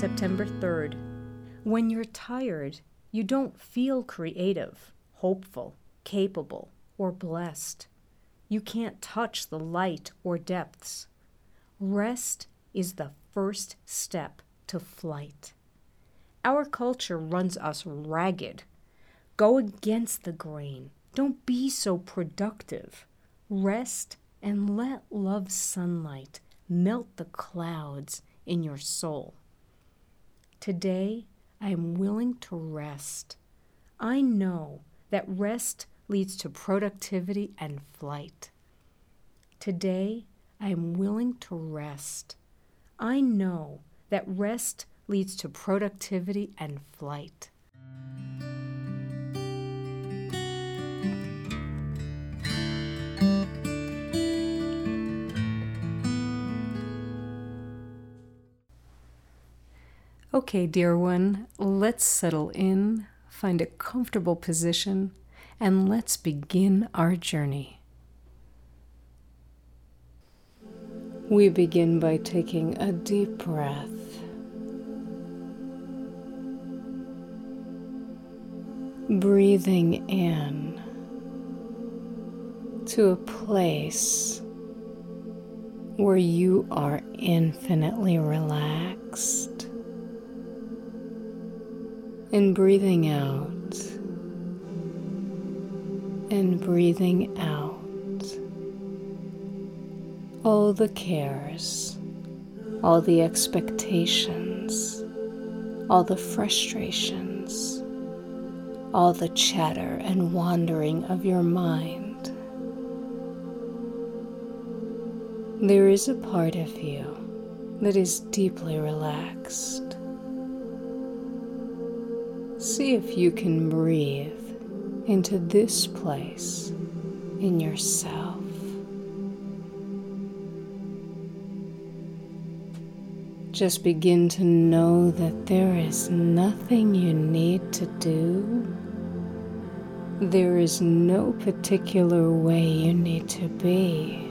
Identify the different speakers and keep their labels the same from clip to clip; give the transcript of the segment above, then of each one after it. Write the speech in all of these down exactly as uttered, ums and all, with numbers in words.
Speaker 1: September third. When you're tired, you don't feel creative, hopeful, capable, or blessed. You can't touch the light or depths. Rest is the first step to flight. Our culture runs us ragged. Go against the grain. Don't be so productive. Rest and let love's sunlight melt the clouds in your soul. Today, I am willing to rest. I know that rest leads to productivity and flight. Today, I am willing to rest. I know that rest leads to productivity and flight. Okay, dear one, let's settle in, find a comfortable position, and let's begin our journey. We begin by taking a deep breath. Breathing in to a place where you are infinitely relaxed. And breathing out, and breathing out all the cares, all the expectations, all the frustrations, all the chatter and wandering of your mind. There is a part of you that is deeply relaxed. See if you can breathe into this place in yourself. Just begin to know that there is nothing you need to do. There is no particular way you need to be.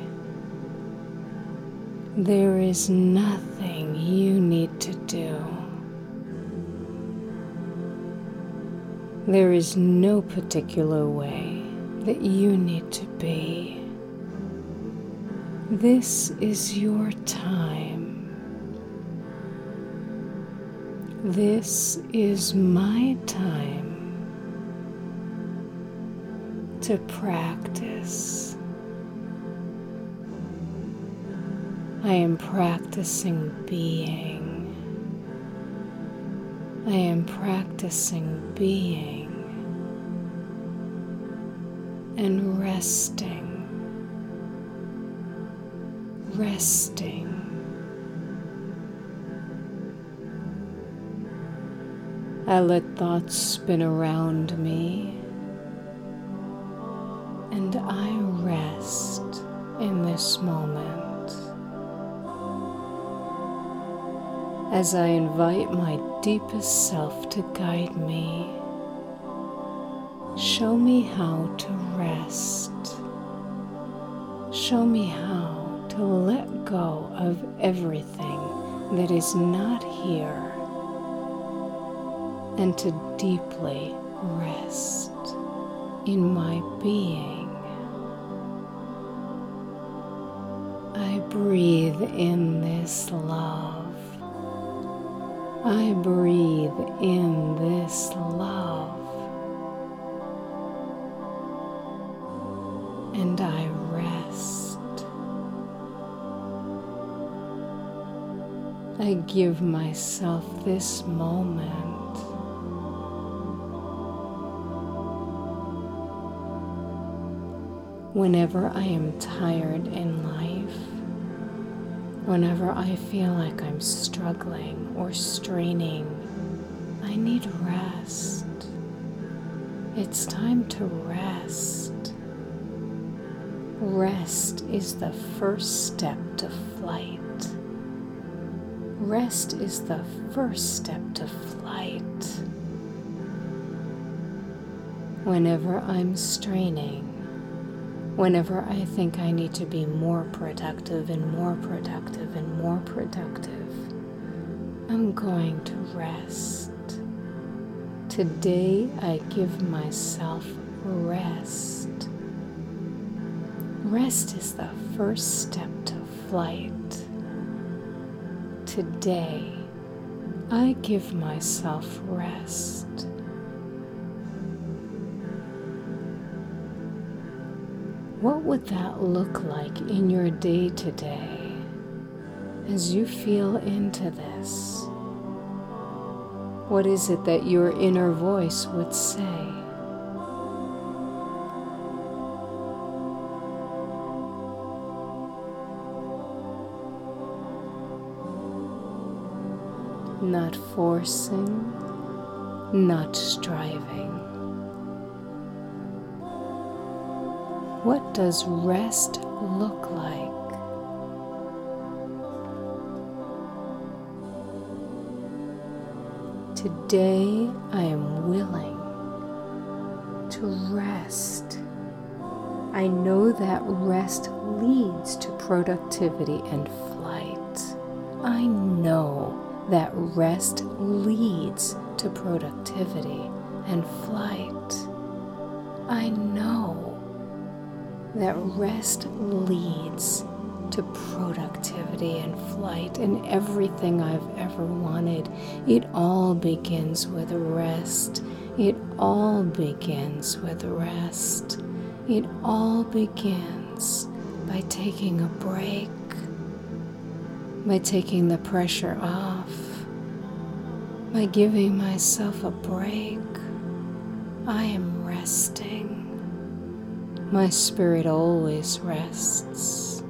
Speaker 1: There is nothing you need to do. There is no particular way that you need to be. This is your time. This is my time to practice. I am practicing being. I am practicing being and resting, resting. I let thoughts spin around me, and I rest in this moment. As I invite my deepest self to guide me, show me how to rest. Show me how to let go of everything that is not here and to deeply rest in my being. I breathe in this love. I breathe in this love, and I rest. I give myself this moment. Whenever I am tired in life, whenever I feel like I'm struggling or straining, I need rest. It's time to rest. Rest is the first step to flight. Rest is the first step to flight. Whenever I'm straining, whenever I think I need to be more productive and more productive and more productive,
Speaker 2: I'm going to rest. Today I give myself rest. Rest is the first step to flight. Today I give myself rest. What would that look like in your day today as you feel into this? What is it that your inner voice would say? Not forcing, not striving. What does rest look like? Today I am willing to rest. I know that rest leads to productivity and flight. I know that rest leads to productivity and flight. I know that rest leads to productivity and flight and everything I've ever wanted. It all begins with rest. It all begins with rest. It all begins by taking a break, by taking the pressure off, by giving myself a break. I am resting. My spirit always rests.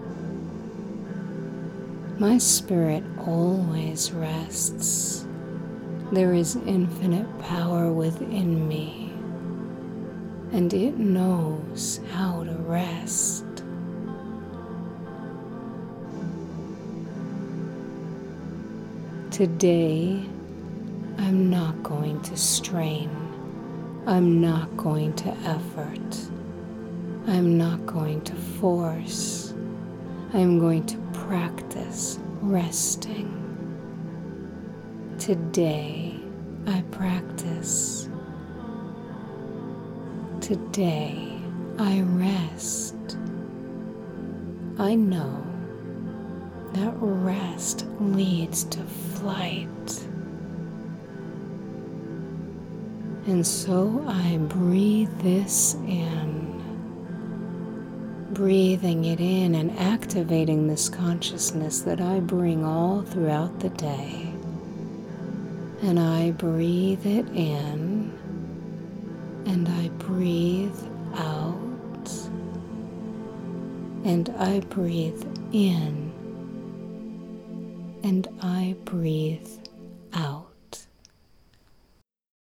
Speaker 2: My spirit always rests. There is infinite power within me, and it knows how to rest. Today, I'm not going to strain. I'm not going to effort. I'm not going to force. I'm going to practice resting. Today, I practice. Today, I rest. I know that rest leads to flight. And so I breathe this in. Breathing it in and activating this consciousness that I bring all throughout the day. And I breathe it in, and I breathe out, and I breathe in, and I breathe out.